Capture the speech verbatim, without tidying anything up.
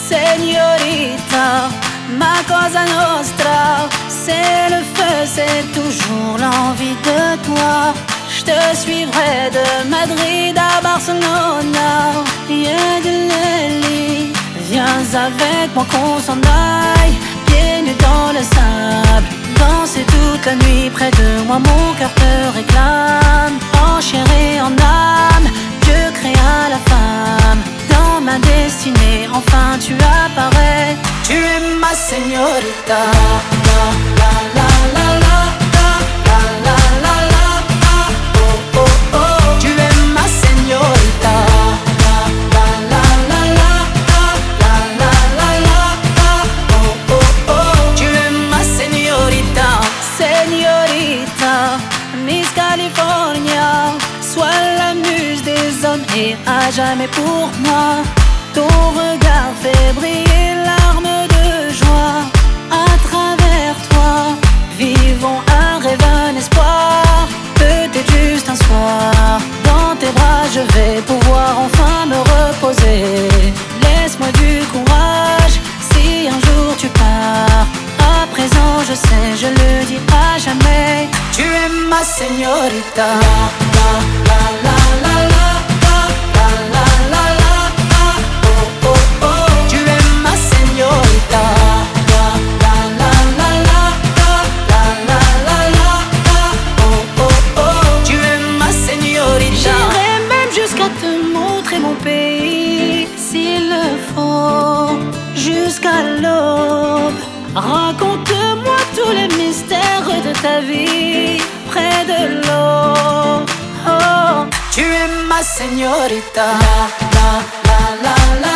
Señorita, ma cosa nostra, c'est le feu, c'est toujours l'envie de toi. Je te suivrai de Madrid à Barcelona. Yeah, de Nelly, viens avec moi qu'on s'en aille, pieds nus dans le sable, danser toute la nuit près de moi, mon cœur te réclame. En chair et en âme, Dieu créa la femme. Dans ma destinée, enfin tu apparais. Tu es ma señorita. La, la, la, la, la, la, la, la, la, la, la, oh, oh, oh. Tu es ma señorita. La, la, la, la, la, la, la, la, la, la, oh, oh, oh. Tu es ma señorita. Señorita, Miss California, sois la muse des hommes et à jamais pour moi. Ton regard fait briller larmes de joie. À travers toi, vivons un rêve, un espoir. Peut-être juste un soir, dans tes bras je vais pouvoir enfin me reposer. Laisse-moi du courage, si un jour tu pars. À présent je sais, je le dis à jamais. Tu es ma señorita. La, la, la, la, la, la. S'il le faut, jusqu'à l'aube. Raconte-moi tous les mystères de ta vie près de l'eau. Oh, tu es ma señorita. La, la, la, la, la.